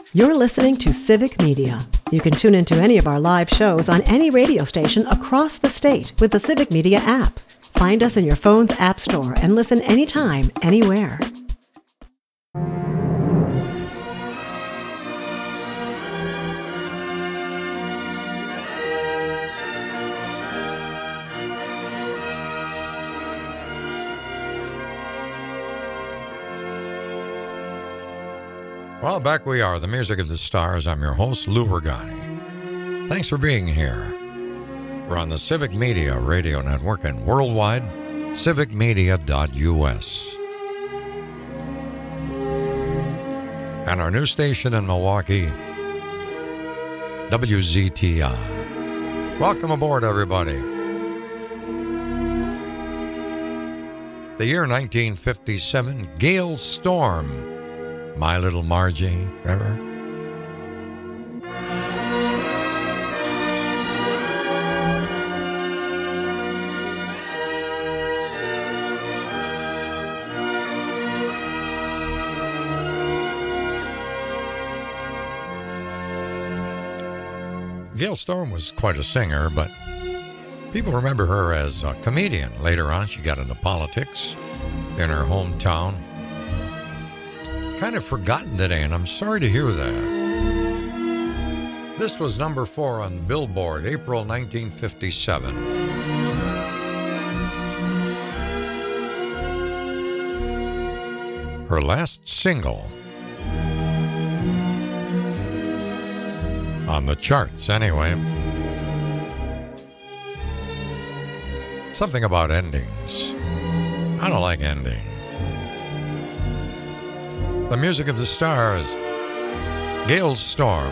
You're listening to Civic Media. You can tune into any of our live shows on any radio station across the state with the Civic Media app. Find us in your phone's app store and listen anytime, anywhere. Well, back we are, the music of the stars. I'm your host, Lou Regani. Thanks for being here. We're on the Civic Media Radio Network and worldwide, civicmedia.us. And our new station in Milwaukee, WZTI. Welcome aboard, everybody. The year 1957, Gale Storm. My Little Margie, remember? Gale Storm was quite a singer, but people remember her as a comedian. Later on, she got into politics in her hometown. Kind of forgotten today, and I'm sorry to hear that. This was number 4 on Billboard, April 1957. Her last single on the charts, anyway. Something about endings. I don't like endings. The music of the stars, Gale Storm.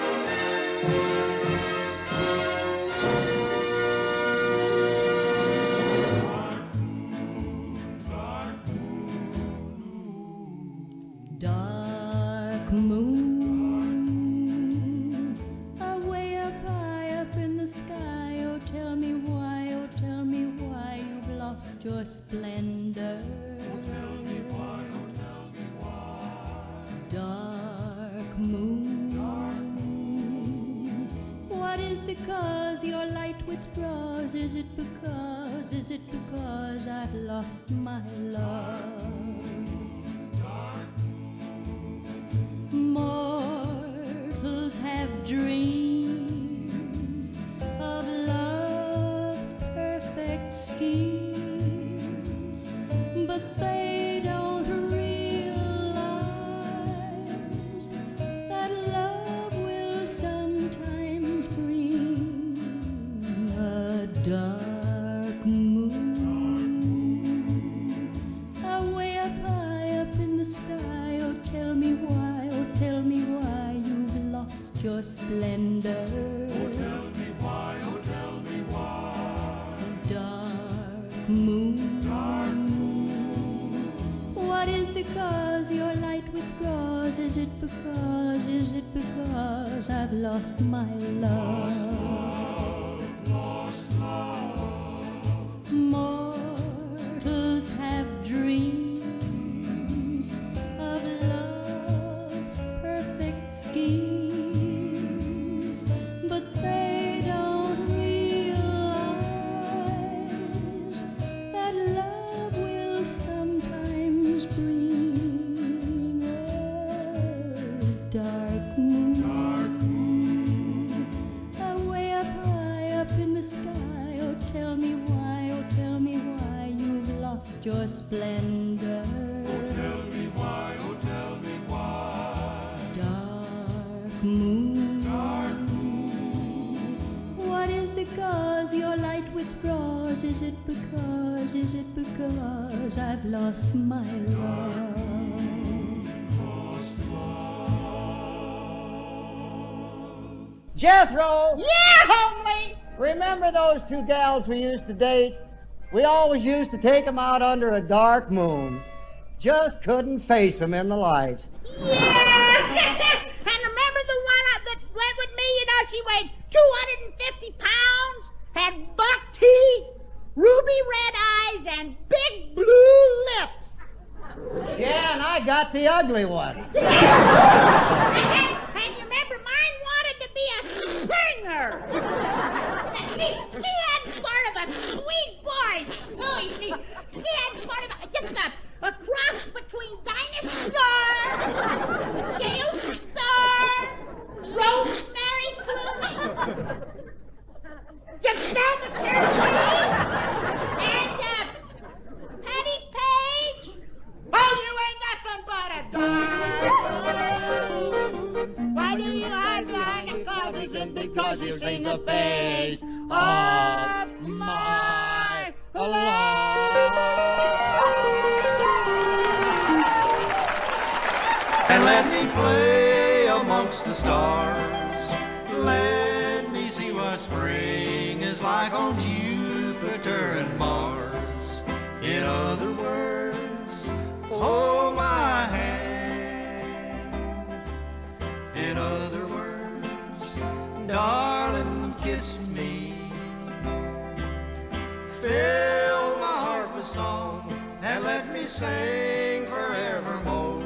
Dark moon, away up high up in the sky. Oh, tell me why you've lost your splendor. Dark moon, what is the cause your light withdraws? Is it because I've lost my love? Mortals have dreams of love's perfect schemes, but they don't that love will sometimes bring a dark moon, away up high up in the sky. Oh, tell me why you've lost your splendor. Oh, tell me why, Dark moon, what is the cause your light withdraws? Is it because I've lost my love? Lost love. Mortals have dreams of love's perfect schemes, but they don't realize that love will sometimes bring a dark moon, away up high up in the sky. Oh, tell me why you've lost your splendor. Oh, tell me why. Dark moon, what is the cause your light withdraws? Is it because I've lost my love? Jethro! Yeah, homie! Remember those two gals we used to date? We always used to take them out under a dark moon. Just couldn't face them in the light. Yeah! And remember the one that went with me? You know, she weighed 250 pounds, had buck teeth, ruby red eyes, and big blue lips. Yeah, and I got the ugly one. That isn't because you've seen the face of my life. And let me play amongst the stars. Let me see what spring is like on Jupiter and Mars. In other words, hold my hand. In other words, darling, kiss me. Fill my heart with song and let me sing forevermore.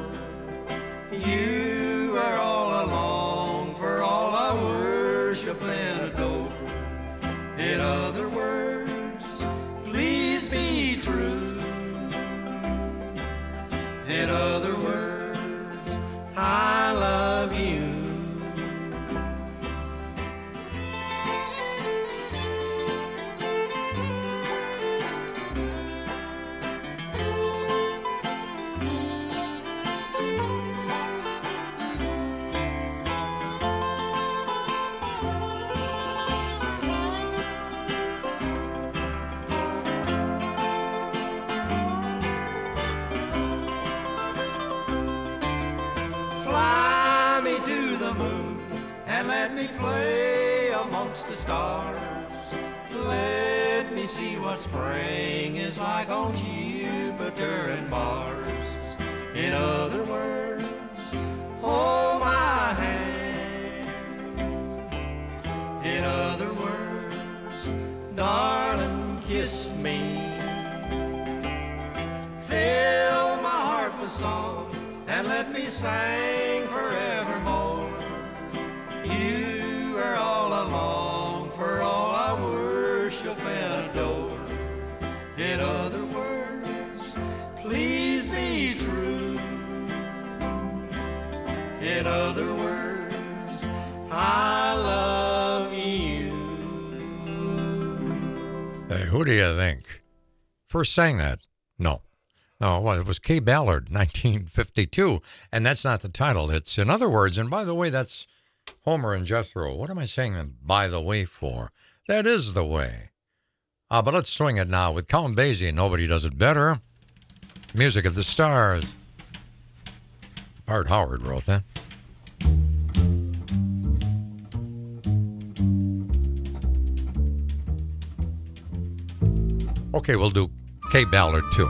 You are all along for all I worship and adore. In other words, please be true. In other words, I love you. Fly me to the moon and let me play amongst the stars. Let me see what spring is like on Jupiter and Mars. In other words, hold my hand. In other words, darling, kiss me. Fill my heart with song and let me sing forevermore. You are all along for all I worship and adore. In other words, please be true. In other words, I love you. Hey, who do you think first sang that? No, well, it was Kay Ballard, 1952, and that's not the title. It's In Other Words, and by the way, that's Homer and Jethro. What am I saying by the way for? That is the way. But let's swing it now with Count Basie. Nobody does it better. Music of the Stars. Art Howard wrote that. Okay, we'll do Kay Ballard too.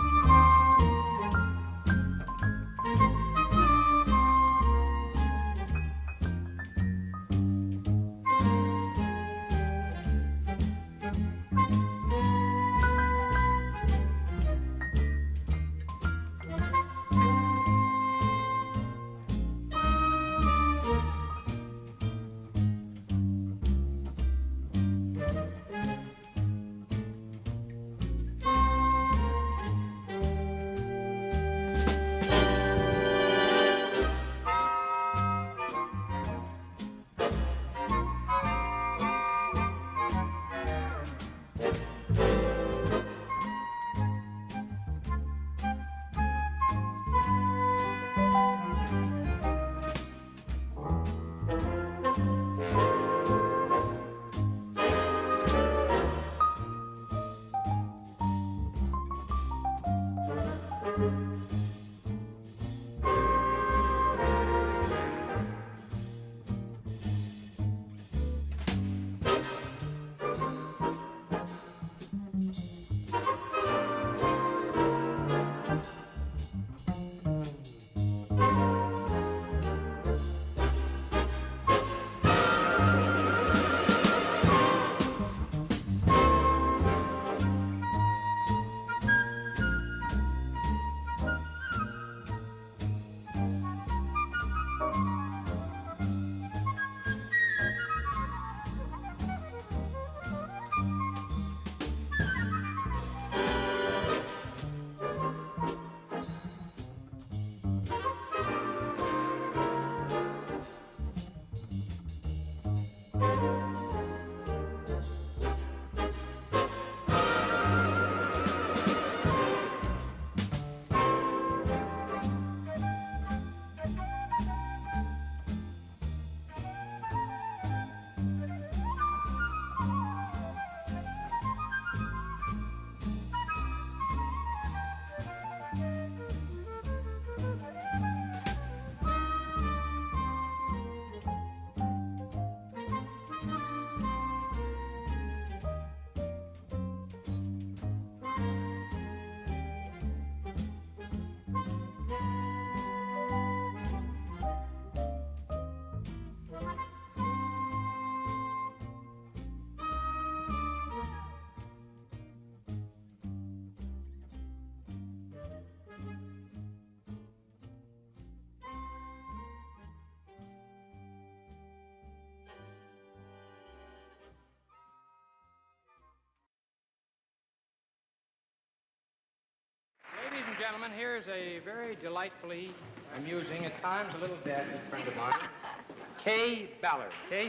and gentlemen, here's a very delightfully amusing, at times a little dead friend of mine, Kay Ballard. Kay?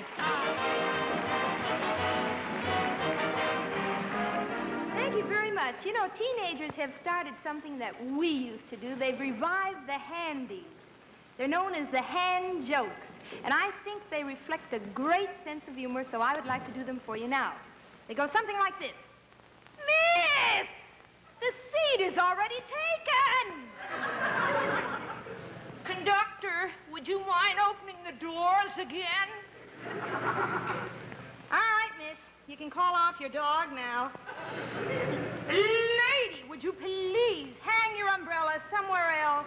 Thank you very much. You know, teenagers have started something that we used to do. They've revived the handies. They're known as the hand jokes. And I think they reflect a great sense of humor, so I would like to do them for you now. They go something like this. Miss! The seat is already taken! Conductor, would you mind opening the doors again? All right, miss. You can call off your dog now. Lady, would you please hang your umbrella somewhere else?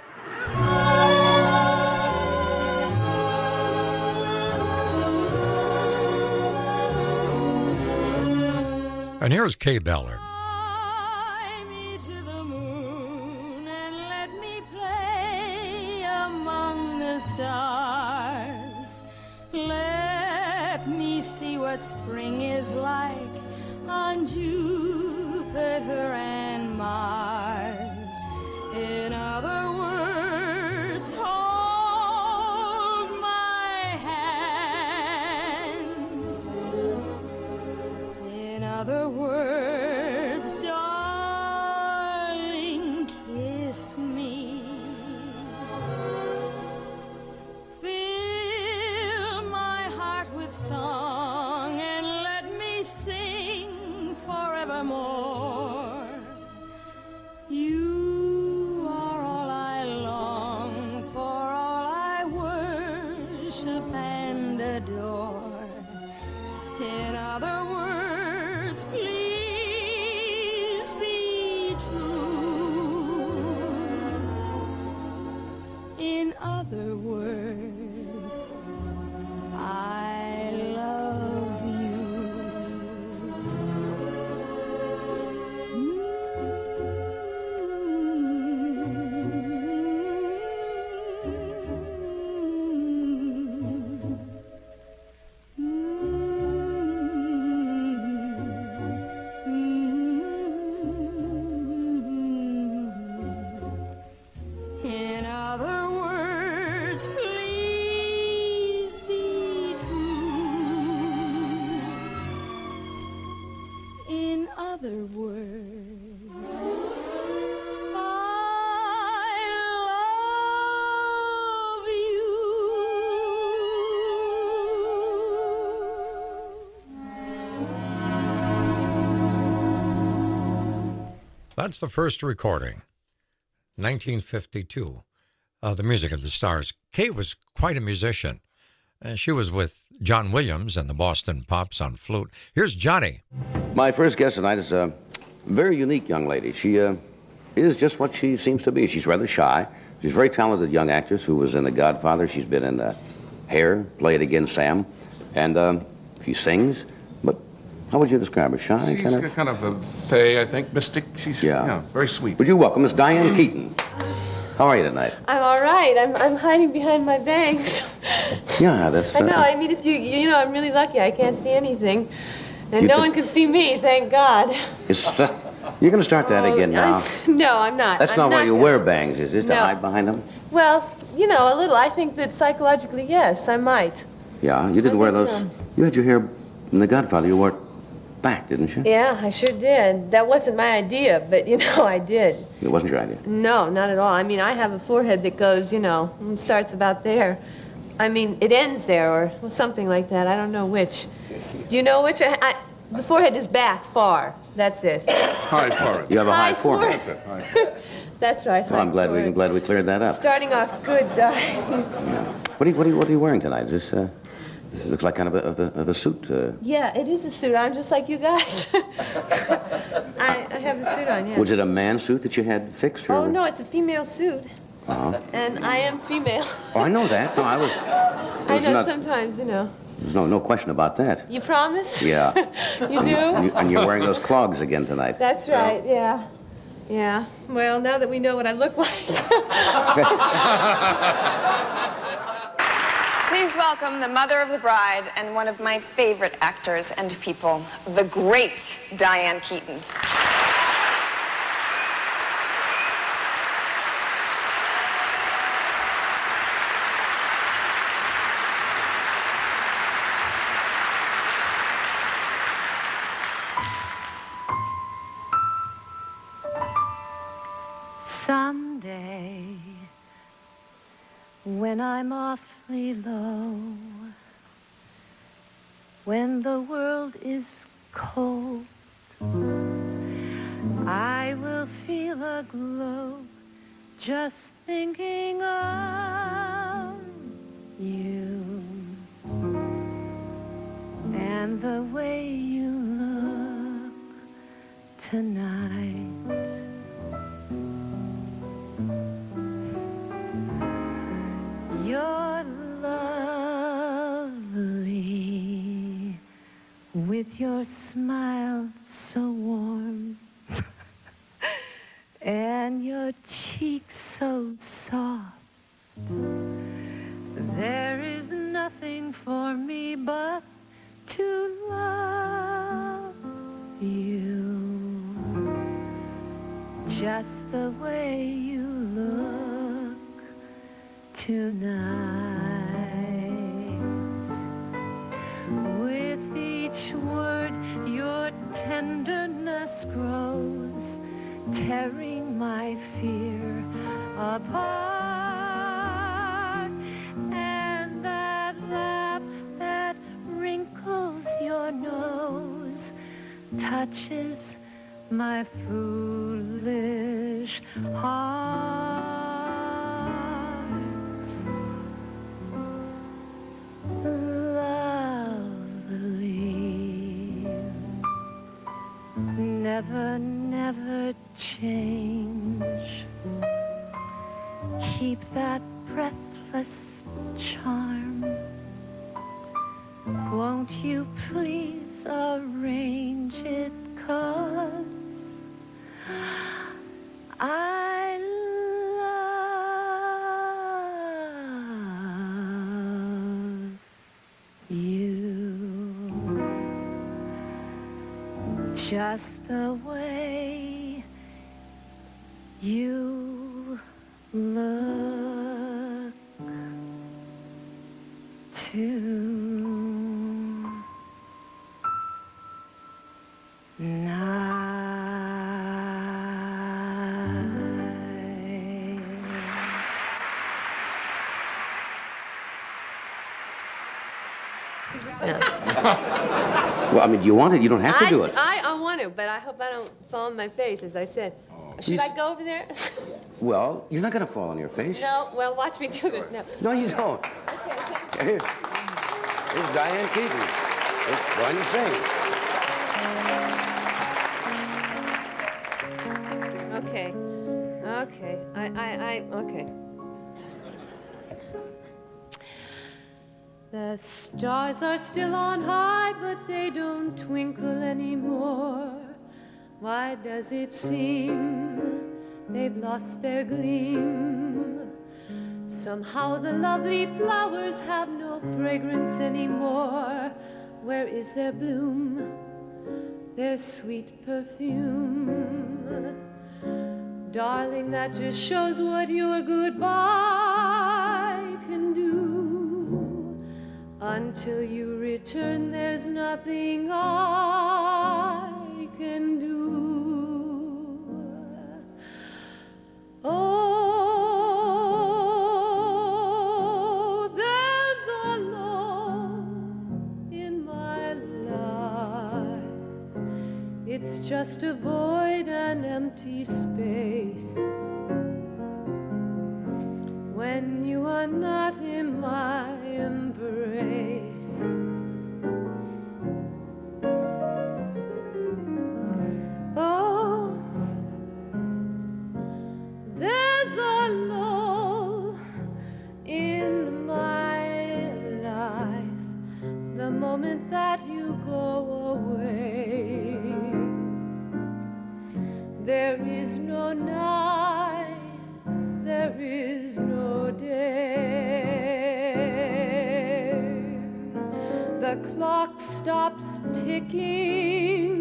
And here's Kay Ballard. Fly me to the moon and let me play among the stars. Let me see what spring is like on Jupiter and Mars. In other words, hold my hand. In other words, darling, kiss me. Fill my heart with song and let me sing forevermore. You are all I long for, all I worship and adore. In other words, please be true. In other words, I love In other words, please be true. In other words, I love you. That's the first recording, 1952, The Music of the Stars. Kay was quite a musician. She was with John Williams and the Boston Pops on flute. Here's Johnny. My first guest tonight is a very unique young lady. She is just what she seems to be. She's rather shy. She's a very talented young actress who was in The Godfather. She's been in Hair, Play It Again, Sam. And she sings, but how would you describe her? Shy? She's kind of a fae, I think, mystic. She's very sweet. Would you welcome Miss Diane Keaton? How are you tonight? I'm all right. I'm hiding behind my bangs. Yeah, that's... I know. I mean, if you know, I'm really lucky. I can't see anything. And no one can see me, thank God. You're going to start that again now? No, I'm not. That's not why you wear bangs, is it? No. To hide behind them? Well, you know, a little. I think that psychologically, yes, I might. Yeah, you didn't wear those... so. You had your hair in The Godfather. You wore it back, didn't you? Yeah, I sure did. That wasn't my idea, but, you know, I did. It wasn't your idea? No, not at all. I mean, I have a forehead that goes, you know, starts about there. I mean, it ends there, or something like that. I don't know which. Do you know which? The forehead is back far. That's it. High forehead. You have a high forehead. That's it. High. That's right. Well, I'm glad we cleared that up. Starting off good. What are you wearing tonight? Is this it looks like kind of a suit. Yeah, it is a suit. I'm just like you guys. I have a suit on. Yeah. Was it a man suit that you had fixed? Or... Oh no, it's a female suit. Uh-huh. And I am female. Oh, I know that. No, I was not... Sometimes, you know. There's no question about that. You promise? Yeah. You do? And you're wearing those clogs again tonight. That's right, yeah. Yeah. Well, now that we know what I look like. Please welcome the mother of the bride and one of my favorite actors and people, the great Diane Keaton. when I'm awfully low, when the world is cold, I will feel a glow just thinking of you and the way you look tonight. You're lovely with your smile so warm and your cheeks so soft. There is nothing for me but to love you just the way you look tonight. With each word your tenderness grows, tearing my fear apart. And that laugh that wrinkles your nose touches my foolish heart. Lovely, never, never change. Keep that breathless charm. Won't you please arrange it, 'cause I love you just the way you look Well, I mean, do you want it? You don't have to do it. I want to, but I hope I don't fall on my face, as I said. Should I go over there? Well, you're not going to fall on your face. No, well, watch me do this now. No, you don't. Here's Diane Keaton. She's going to sing. Okay. Okay. Okay. The stars are still on high, but they don't twinkle anymore. Why does it seem they've lost their gleam? Somehow the lovely flowers have no fragrance anymore. Where is their bloom, their sweet perfume? Darling, that just shows what your goodbye can do. Until you return, there's nothing I can do. Oh, there's a lull in my life. It's just a void, an empty space. When you are not in my embrace. Oh, there's a lull in my life. The moment that you go away, there is no night, there is no day. The clock stops ticking,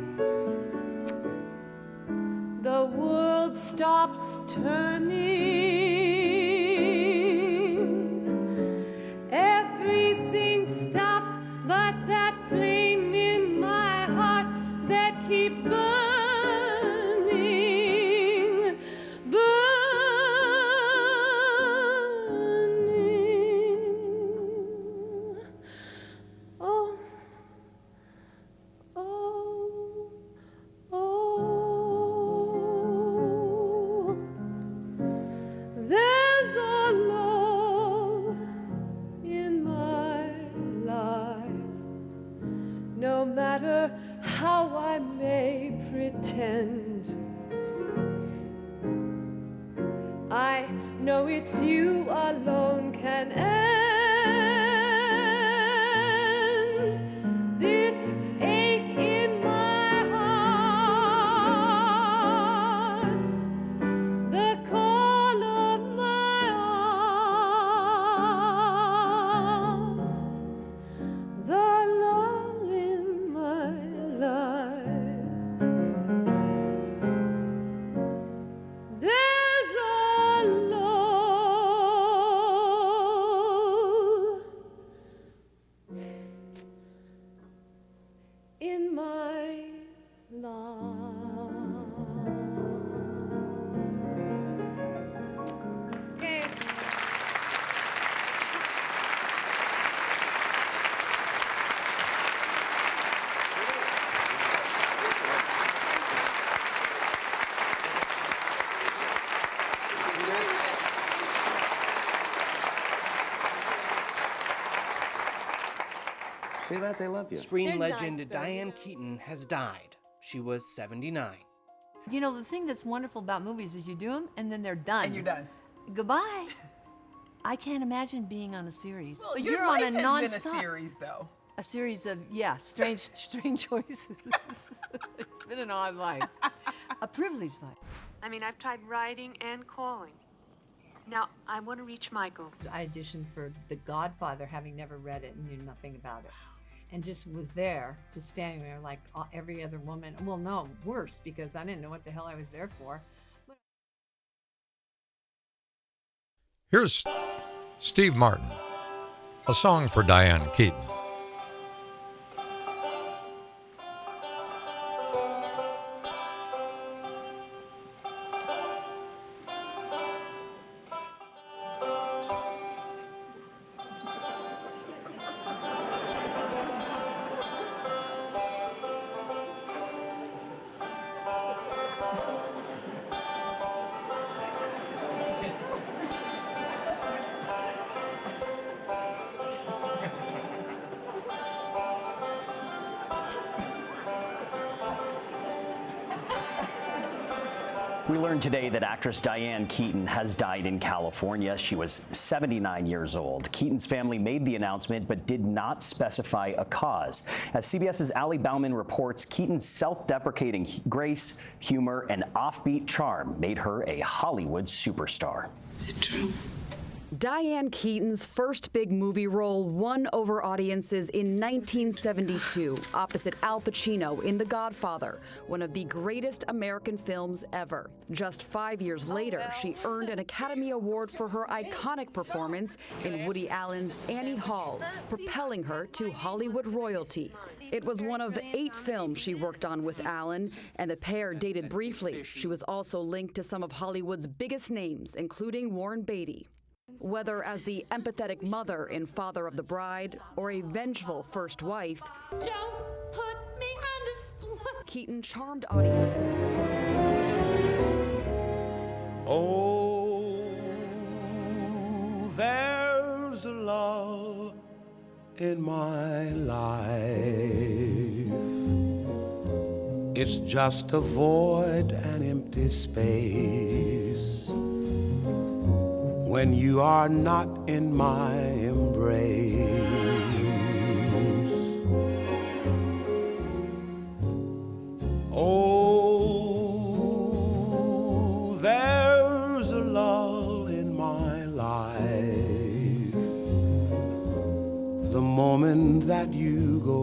the world stops turning, everything stops but that flame in my heart that keeps burning, burning. matter how I may pretend. I know it's you alone can end this ache in my heart, the call of my arms, the lull in my life. There's a lull in my life. Okay. See that? They love you. Screen They're legend nice, though. Diane Keaton has died. She was 79. You know, the thing that's wonderful about movies is you do them and then they're done. And you're done. Goodbye. I can't imagine being on a series. Well, But your you're life on a has non-stop. been a series, though. A series of, strange choices. It's been an odd life. A privileged life. I mean, I've tried writing and calling. Now, I want to reach Michael. I auditioned for The Godfather, having never read it and knew nothing about it. And just was there, just standing there like every other woman. Well, no, worse, because I didn't know what the hell I was there for. Here's Steve Martin, a song for Diane Keaton. We learned today that actress Diane Keaton has died in California. She was 79 years old. Keaton's family made the announcement but did not specify a cause. As CBS's Ali Bauman reports, Keaton's self-deprecating grace, humor, and offbeat charm made her a Hollywood superstar. Is it true? Diane Keaton's first big movie role won over audiences in 1972, opposite Al Pacino in The Godfather, one of the greatest American films ever. Just 5 years later, she earned an Academy Award for her iconic performance in Woody Allen's Annie Hall, propelling her to Hollywood royalty. It was one of 8 films she worked on with Allen, and the pair dated briefly. She was also linked to some of Hollywood's biggest names, including Warren Beatty. Whether as the empathetic mother in Father of the Bride or a vengeful first wife, Don't put me on display. Keaton charmed audiences with her. Oh, there's a lull in my life. It's just a void, an empty space. When you are not in my embrace. Oh, there's a lull in my life. The moment that you go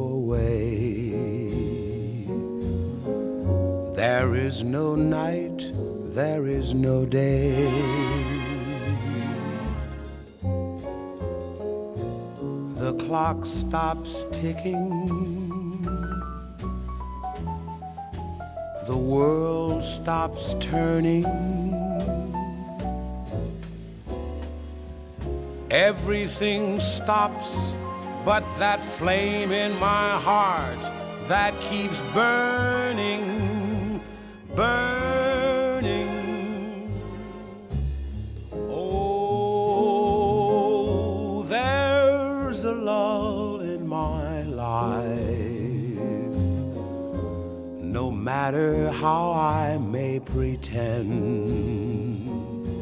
away, there is no night, there is no day. The clock stops ticking. The world stops turning. Everything stops but that flame in my heart that keeps burning, burning. Oh, there's a lull in my life. no matter how I may pretend,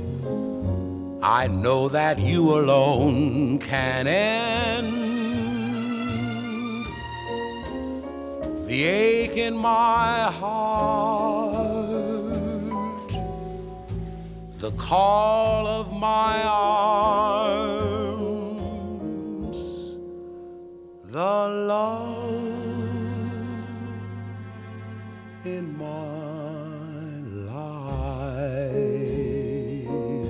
I know that you alone can end the ache in my heart, the call of my arms, the love in my life.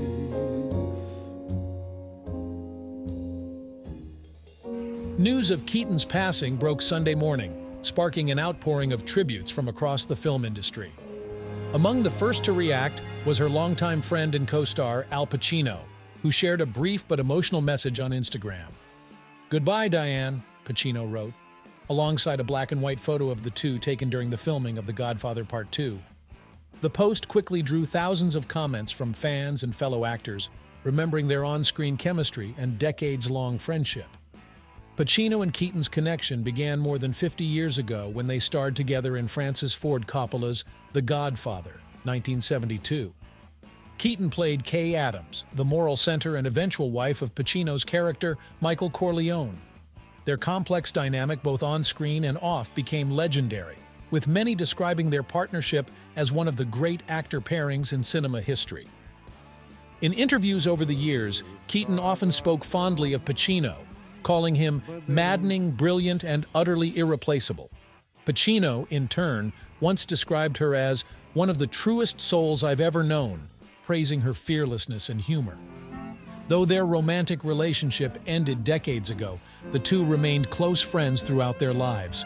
News of Keaton's passing broke Sunday morning, sparking an outpouring of tributes from across the film industry. Among the first to react was her longtime friend and co-star Al Pacino, who shared a brief but emotional message on Instagram. "Goodbye, Diane," Pacino wrote, alongside a black and white photo of the two taken during the filming of The Godfather Part 2. The post quickly drew thousands of comments from fans and fellow actors, remembering their on-screen chemistry and decades-long friendship. Pacino and Keaton's connection began more than 50 years ago when they starred together in Francis Ford Coppola's The Godfather, 1972. Keaton played Kay Adams, the moral center and eventual wife of Pacino's character, Michael Corleone. Their complex dynamic both on-screen and off became legendary, with many describing their partnership as one of the great actor pairings in cinema history. In interviews over the years, Keaton often spoke fondly of Pacino, calling him maddening, brilliant, and utterly irreplaceable. Pacino, in turn, once described her as one of the truest souls I've ever known, praising her fearlessness and humor. Though their romantic relationship ended decades ago, the two remained close friends throughout their lives.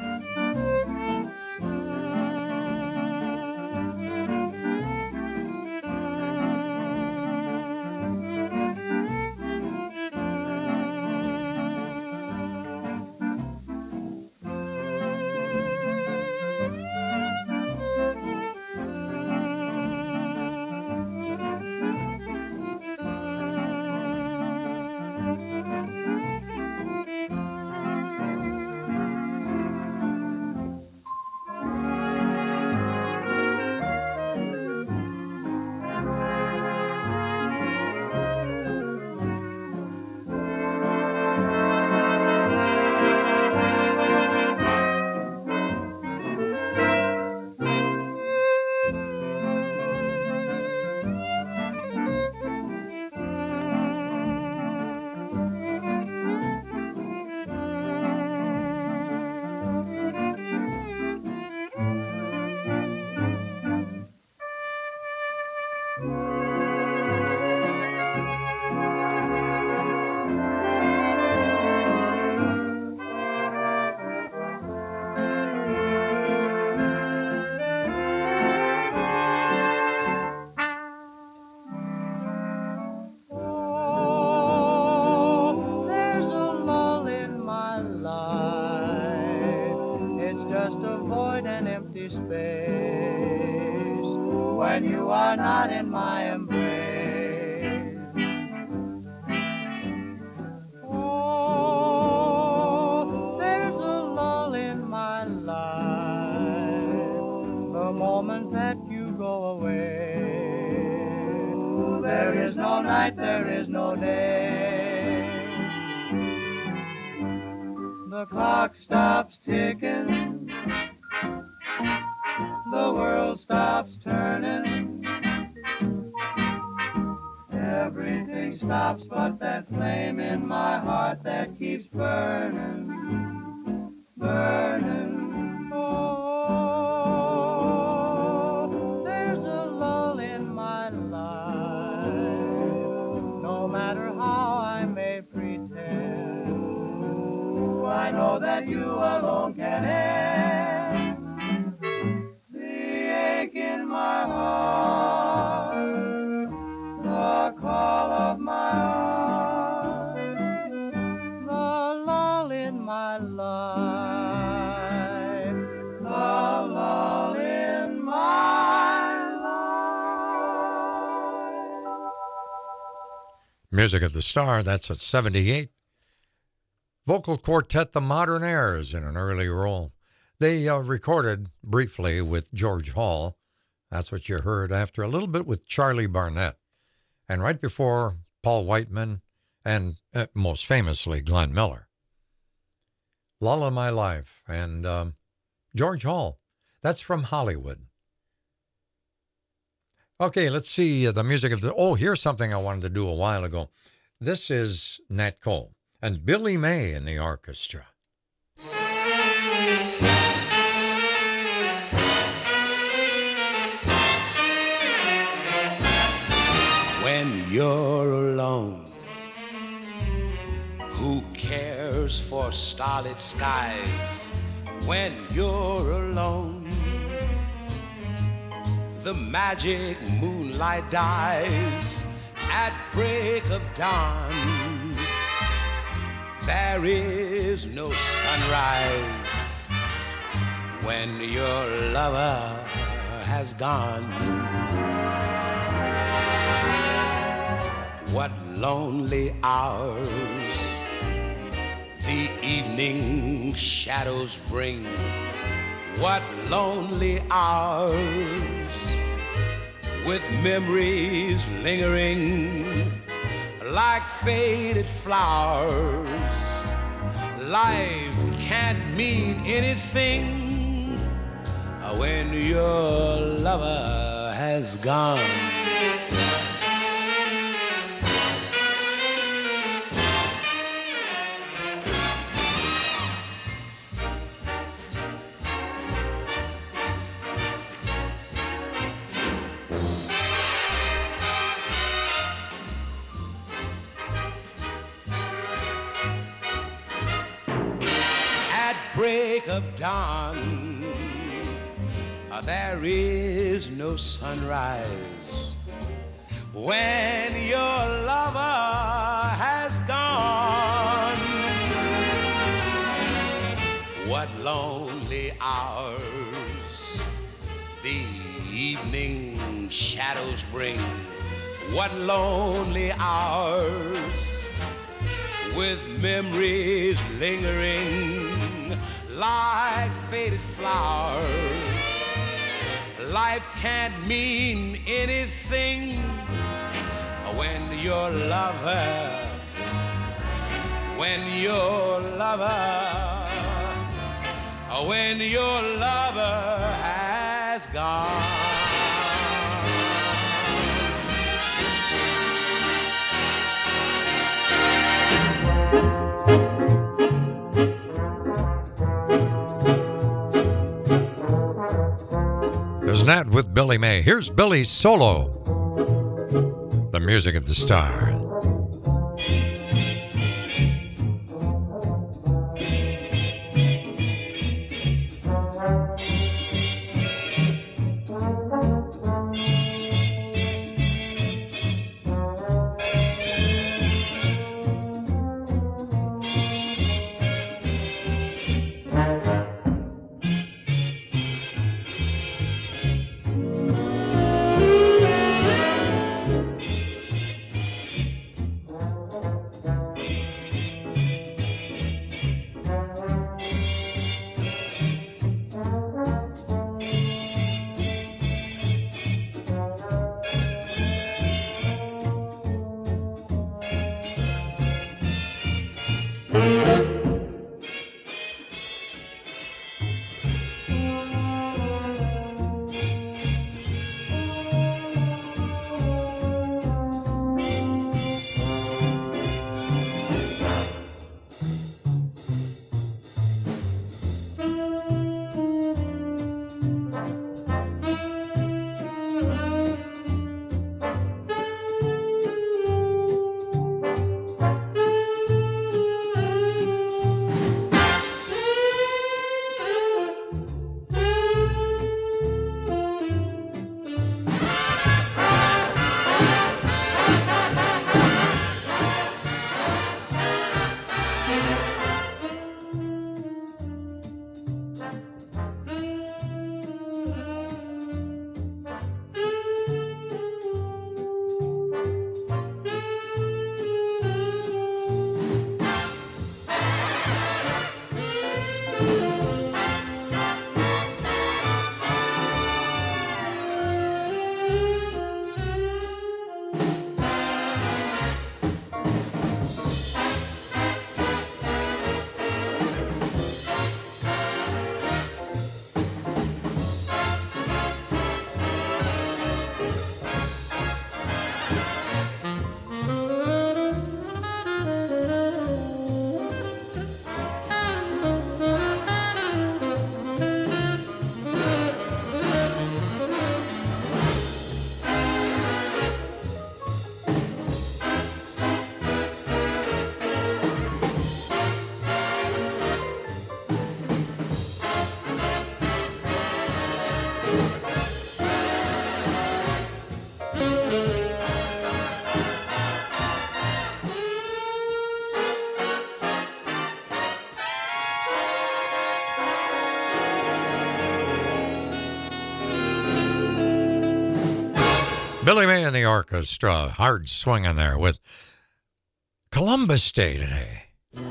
When you are not in my embrace. Oh, there's a lull in my life, the moment that you go away. There is no night, there is no day. The clock stops ticking, the world stops turning, everything stops but that flame in my heart that keeps burning, burning. Oh, there's a lull in my life, no matter how I may pretend, I know that you alone can end in my heart, the call of my heart, the lull in my life, the lull in my life. Music of the Star, that's at 78. Vocal quartet The Modern Airs in an early role. They recorded briefly with George Hall. That's what you heard after a little bit with Charlie Barnett. And right before Paul Whiteman and most famously Glenn Miller. Lull of My Life and George Hall. That's from Hollywood. Okay, let's see the music of the... Oh, here's something I wanted to do a while ago. This is Nat Cole and Billy May in the orchestra. When you're alone, who cares for starlit skies? When you're alone, the magic moonlight dies at break of dawn. There is no sunrise when your lover has gone. What lonely hours the evening shadows bring. What lonely hours with memories lingering like faded flowers. Life can't mean anything when your lover has gone. Break of dawn, there is no sunrise when your lover has gone. What lonely hours the evening shadows bring. What lonely hours with memories lingering like faded flowers. Life can't mean anything when your lover, when your lover has gone. There's Nat with Billy May. Here's Billy's solo. The music of the star. Billy May and the orchestra, hard swinging there with Columbus Day today.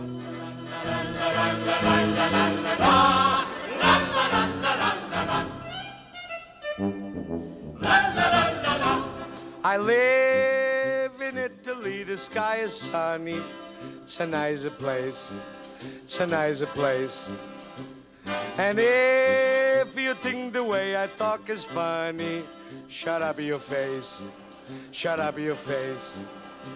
I live in Italy, the sky is sunny. It's a nice place, it's a nice place. And if you think the way I talk is funny, shut up your face, shut up your face.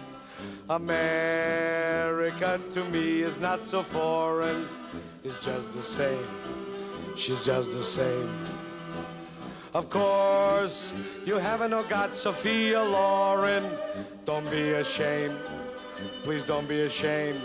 America to me is not so foreign, it's just the same, she's just the same. Of course, you haven't got Sophia Loren. Don't be ashamed. Please don't be ashamed.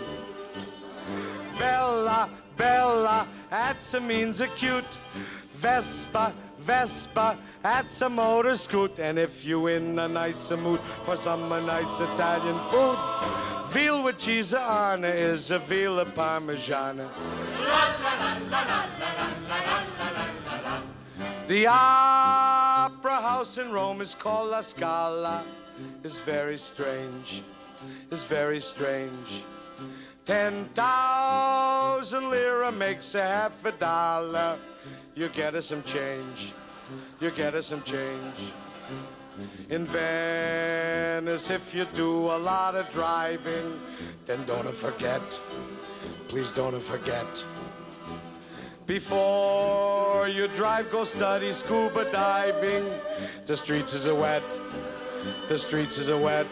Bella, Bella, that's a means a cute. Vespa, Vespa, that's a motor scoot. And if you in a nice mood for some nice Italian food, veal with cheese on is a veal parmigiana. The opera house in Rome is called La Scala. It's very strange. It's very strange. 10,000 lira makes a half a dollar. You get us some change. You get us some change. In Venice, if you do a lot of driving, then don't forget. Please don't forget. Before you drive, go study scuba diving. The streets is a wet. The streets is a wet.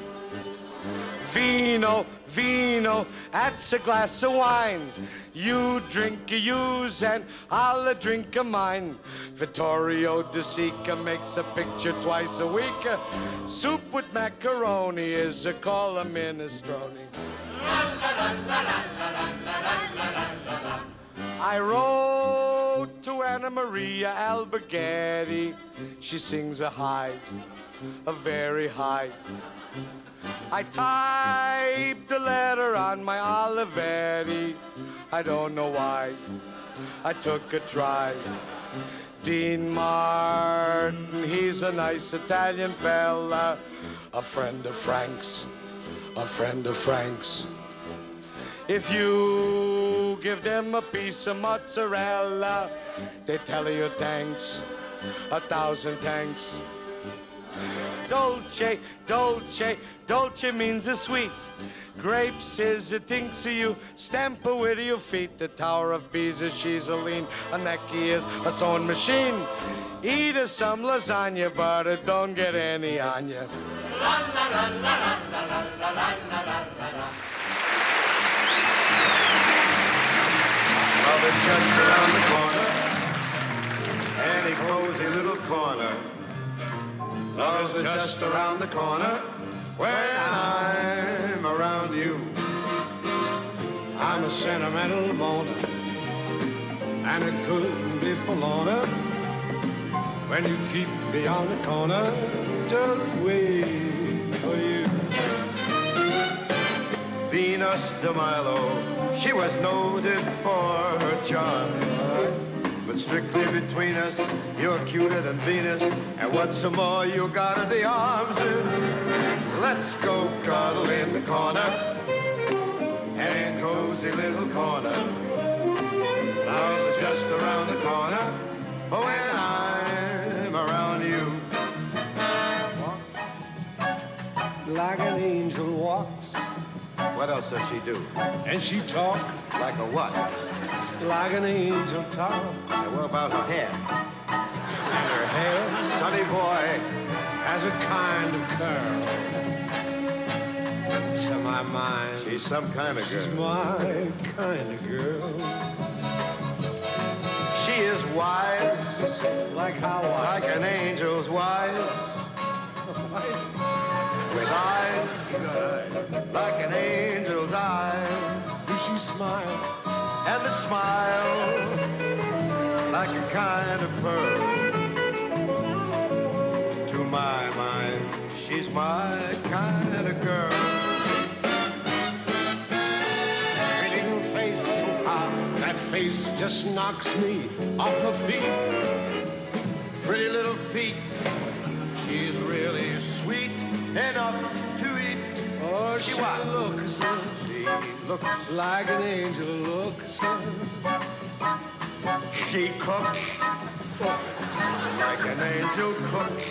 Vino, vino, that's a glass of wine. You drink a use and I'll drink a mine. Vittorio De Sica makes a picture twice a week. Soup with macaroni is a call a minestrone. I wrote to Anna Maria Alberghetti. She sings a high, a very high. I typed the letter on my Olivetti. I don't know why. I took a try. Dean Martin, he's a nice Italian fella. A friend of Frank's, a friend of Frank's. If you give them a piece of mozzarella, they tell you thanks, 1,000 thanks. Dolce, dolce, dolce means a sweet. Grapes is a things of you, stamp it with your feet. The Tower of Pisa, she's a lean, a necky is a sewing machine. Eat her some lasagna, but it don't get any on you. Love is just around the corner, any cozy little corner. Love is just around the corner, when I'm around you. I'm a sentimental moaner, and it couldn't be forlorner when you keep me on the corner, just wait for you. Venus de Milo, she was noted for her charm. But strictly between us, you're cuter than Venus. And what's some more, you got the arms. Let's go cuddle in the corner, and cozy little corner. Love's is just around the corner, when I'm around you. Like an angel walks. What else does she do? And she talk. Like a what? Like an angel talk. And what about her hair? And her hair, sunny boy, has a kind of curl. To my mind, she's some kind of girl. She's my kind of girl. She is wise. Like how wise? Like an angel's wise. With eyes, like an angel's eyes. Do she smile? And the smile, like a kind of pearl. To my mind, she's my kind of girl. Pretty little face, that face just knocks me off my feet. Pretty little feet, She's really sweet enough to eat. Oh, she looks like an angel. Looks She cooks like an angel cooks.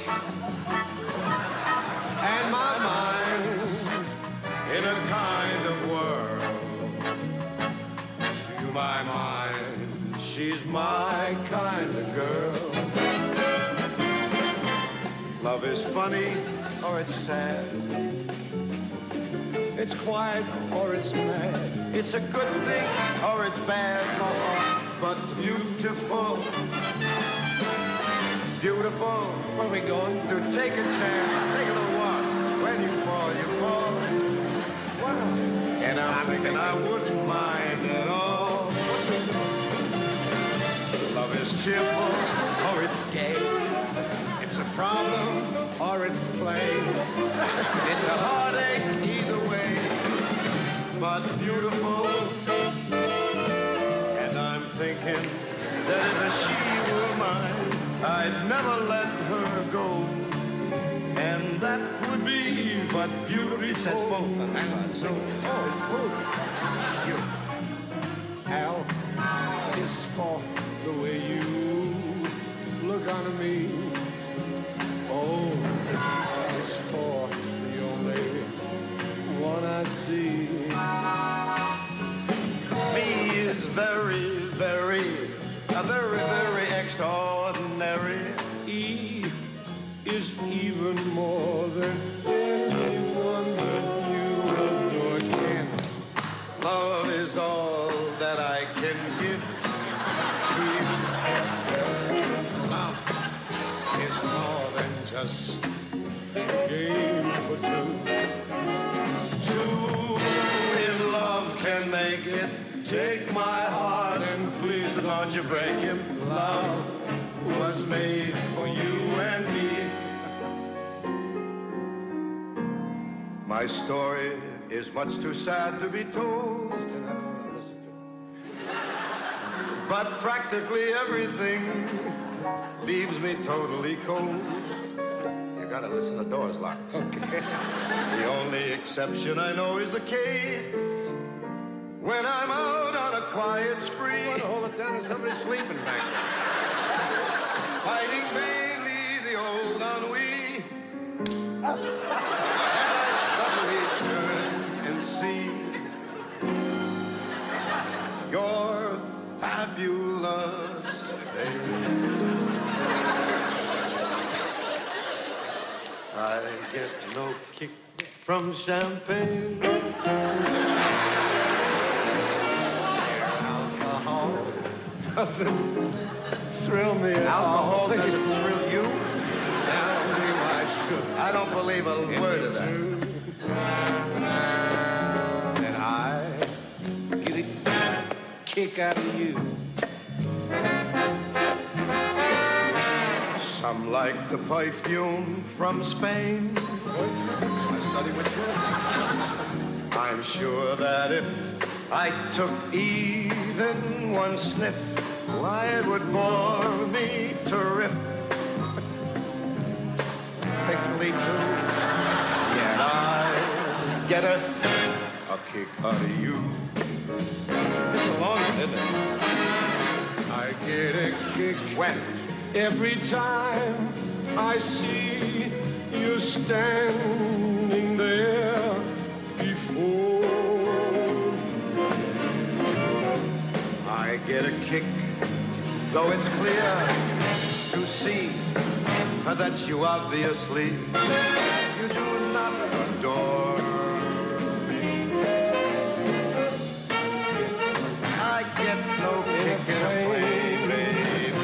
And my mind's in a kind of whirl. To my mind, she's my kind of girl. Love is funny or it's sad. It's quiet or it's mad. It's a good thing or it's bad. But beautiful. Beautiful. Where are we going? To take a chance, take a little walk. When you fall, you fall. Wow. And I'm thinking I wouldn't mind at all. Love is cheerful or it's gay. It's a problem or it's play. It's a heartache either way. But beautiful. And I'm thinking that if she were mine, I'd never let her go. And that would be but beautiful. Hang on, so you, Al, it's for the way you look on me. Oh, it's for the only one I see. Me is very, very extraordinary. E is even more than anyone that you adore can. Love is all that I can give to you. Love is more than just a game for two. Two in love can make it. Take my heart and please don't you break it. Love was made for you and me. My story is much too sad to be told. But practically everything leaves me totally cold. You gotta listen, the door's locked. Okay. The only exception I know is the case when I'm out on a quiet spree. What, hold it down, there's somebody sleeping back there. Fighting vainly the old ennui. And I suddenly turn and see your fabulous baby. I get no kick from champagne. Alcohol doesn't thrill me at Alcohol all. doesn't thrill you? Tell me why should I don't believe a word of that. Then I get a kick out of you. Some like the perfume from Spain. I study with you. I'm sure that if I took even one sniff, why it would bore me terrific. Thickly too. Yet I get a kick out of you. It's a long one, isn't it? I get a kick when? Every time I see you standing there before me. I get a kick, though it's clear to see that you obviously you do not adore me. I get no kick in a plane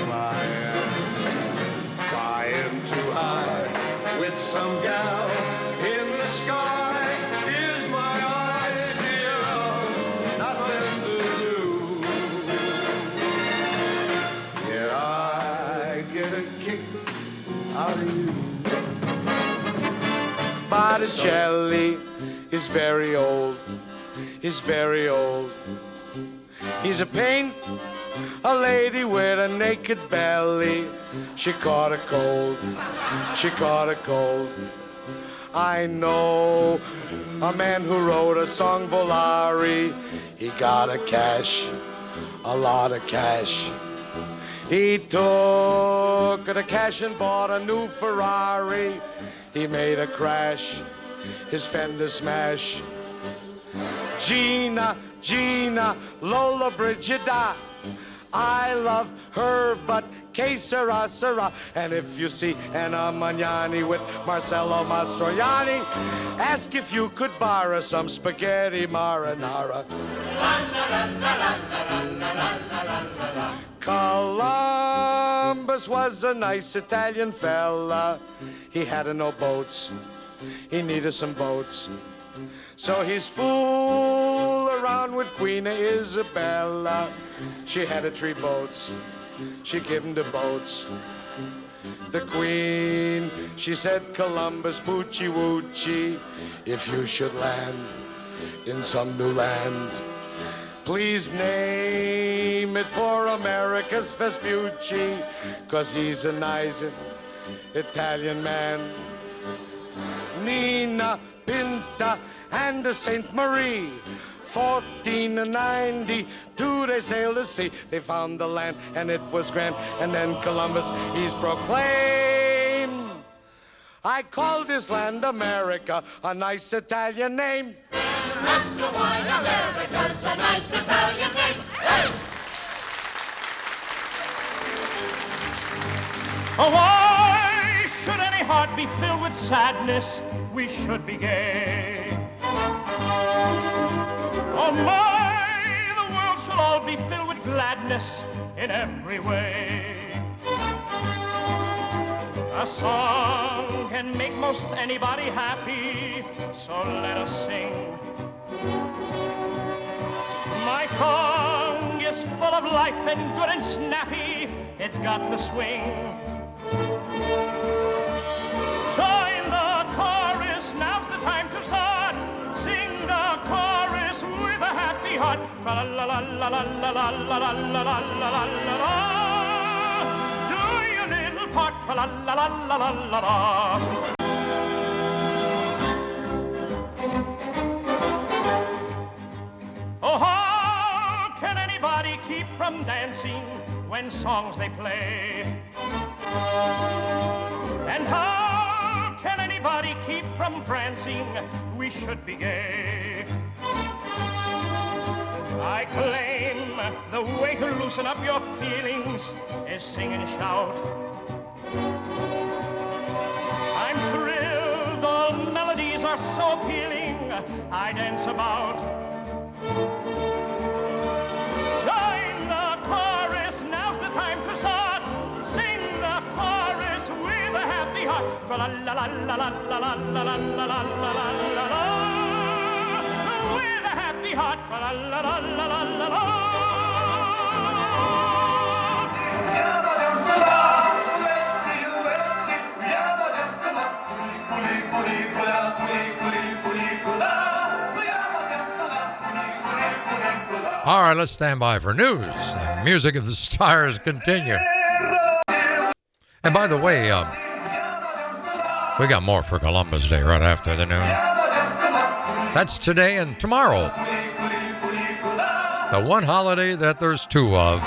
flying too high with some gal in the sky is my idea of nothing to do. Yet I get a kick out of you. Botticelli is very old. He's very old. He's a painter a lady with a naked belly. She caught a cold, she caught a cold. I know a man who wrote a song, Volare. He got a cash, a lot of cash. He took the cash and bought a new Ferrari. He made a crash, his fender smash. Gina, Gina, Lola Brigida, I love her, but que sera, sera. And if you see Anna Magnani with Marcello Mastroianni, ask if you could borrow some spaghetti marinara. Columbus was a nice Italian fella. He had no boats, he needed some boats. So he's fool around with Queen Isabella. She had 3 boats, she gave him the boats. The Queen, she said, Columbus, poochie woochie, if you should land in some new land, please name it for America's Vespucci, 'cause he's a nice Italian man. Nina, Pinta, and the Saint Marie, 1492 they sailed the sea. They found the land and it was grand, and then Columbus, he's proclaimed, I call this land America, a nice Italian name. That's why America's a nice Italian name. Hey! Oh, why should any heart be filled with sadness? We should be gay. Oh my, the world shall all be filled with gladness in every way. A song can make most anybody happy, so let us sing. My song is full of life and good and snappy, it's got the swing. Join the chorus, now's the time to start. Sing the chorus with a happy heart. Tra-la-la-la-la-la-la-la-la-la-la-la-la-la-la. Do your little part. Tra-la-la-la-la-la-la-la. Oh, how can anybody keep from dancing when songs they play? And how can anybody keep from prancing? We should be gay. I claim the way to loosen up your feelings is sing and shout. I'm thrilled, all melodies are so appealing, I dance about. Join the chorus, now's the time to start. Sing the chorus with a happy heart. Tra-la-la-la-la-la-la-la-la-la-la-la-la-la-la. With a happy heart. Tra-la-la-la-la-la-la-la. All right, let's stand by for news. The music of the stars continue. And by the way, we got more for Columbus Day right after the news. That's today and tomorrow. The one holiday that there's 2 of.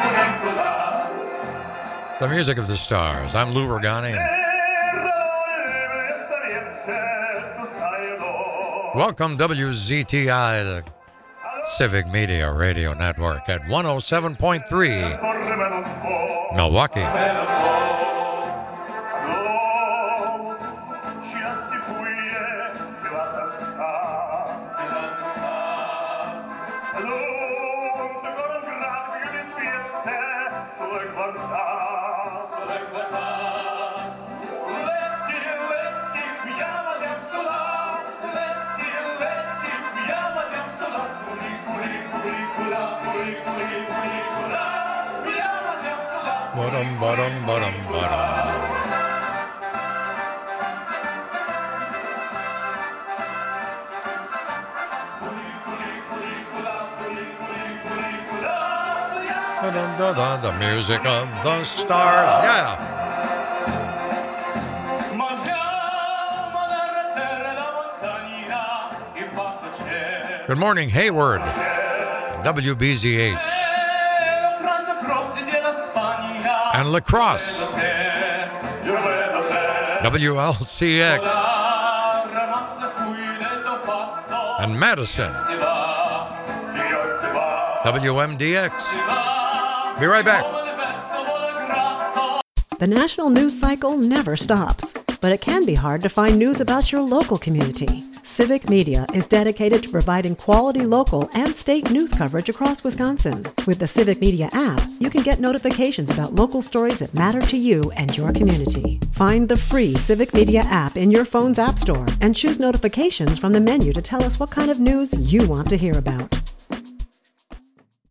The music of the stars. I'm Lou Ragani. Welcome WZTI, the Civic Media Radio Network at 107.3 Milwaukee. The music of the stars. Yeah. Good morning, Hayward. WBZH. And La Crosse. WLCX. And Madison. WMDX. Be right back. The national news cycle never stops, but it can be hard to find news about your local community. Civic Media is dedicated to providing quality local and state news coverage across Wisconsin. With the Civic Media app, you can get notifications about local stories that matter to you and your community. Find the free Civic Media app in your phone's app store and choose notifications from the menu to tell us what kind of news you want to hear about.